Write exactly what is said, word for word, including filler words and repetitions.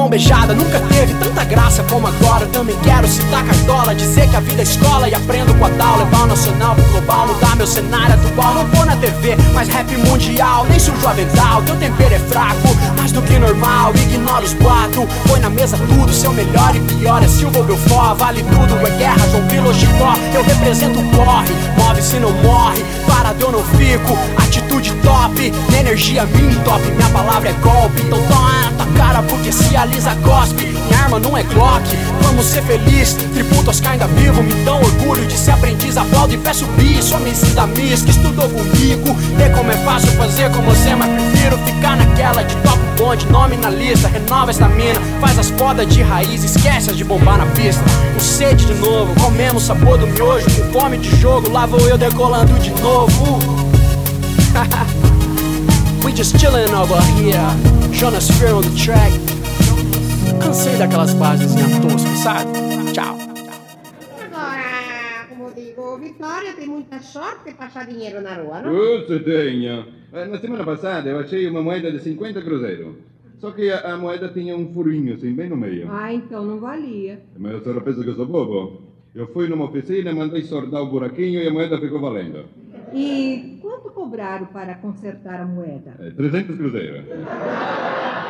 mão beijada, nunca teve tanta graça como agora. Eu também quero citar Cartola, dizer que a vida é escola e aprendo com a tal. Levar o nacional pro global, mudar meu cenário atual. Não vou na T V, mas rap mundial, nem sujo avental. Teu tempero é fraco, mais do que normal. Ignora os boatos, põe na mesa tudo. Seu melhor e pior é Silva ou Belfort. Vale tudo, é guerra, João Vila ou Chicó. Eu represento o corre, move se não morre. Parado eu não fico, atitude top. Minha energia mini top, minha palavra é golpe. Então toma na tua cara porque se alisa cospe. Minha arma não é Glock, vamos ser feliz. Tributo aos que ainda vivo, me dão orgulho de ser aprendiz. Aplaudo e peço bis, sou M C da Miss que estudou comigo. Vê como é fácil fazer com você, mas prefiro ficar naquela de top bonde. Nome na lista, renova esta mina. Faz as podas de raiz, esquece as de bombar na pista. Com sede de novo, comemos o sabor do miojo. Com fome de jogo, lá vou eu decolando de novo. We just chillin' over here, Jonas Fear on the track. Cansei daquelas bases toscas, sabe? Tchau. Agora, como digo, Vittoria tem muita sorte para achar dinheiro na rua, não? Forse tenho. Eh, na semana passada eu achei uma moeda de cinquenta cruzeiros. Só que a, a moeda tinha um furinho assim, bem no meio. Ah, então não valia. Mas a senhora pensa que eu sou bobo? Eu fui numa oficina, mandei sordar o buraquinho e a moeda ficou valendo. E quanto cobraram para consertar a moeda? É, trezentos cruzeiros.